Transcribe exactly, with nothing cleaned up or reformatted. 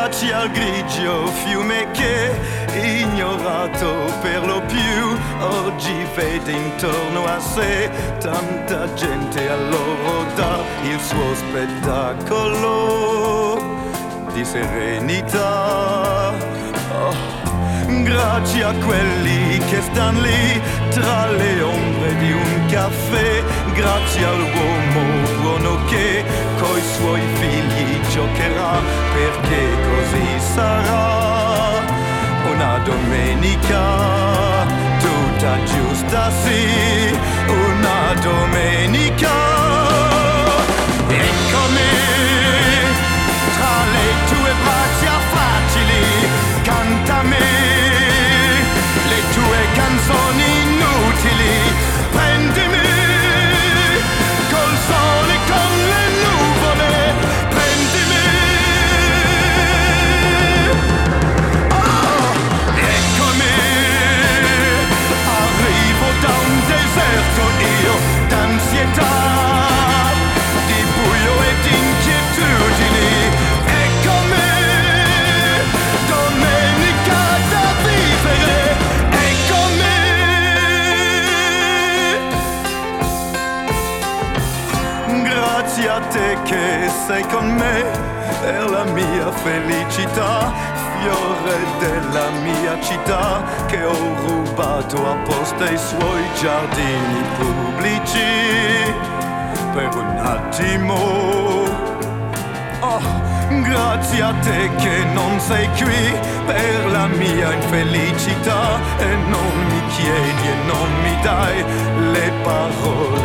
Grazie al grigio fiume che, ignorato per lo più, oggi vede intorno a sé tanta gente, allora dà il suo spettacolo di serenità. Oh. Grazie a quelli che stanno lì tra le ombre di un caffè, grazie all'uomo buono che coi suoi figli giocherà, perché così sarà una domenica tutta giusta, sì, una domenica. Eccomi tra le tue braccia facili, cantami le tue canzoni inutili, prendimi col sole, con le nuvole, prendimi. Oh, eccomi, arrivo da un deserto io, d'ansietà, di buio e di inquietudini. Eccomi, domenica da vivere. Grazie a te che sei con me per la mia felicità, fiore della mia città che ho rubato apposta ai suoi giardini pubblici per un attimo. Oh, grazie a te che non sei qui per la mia infelicità e non mi chiedi e non mi dai le parole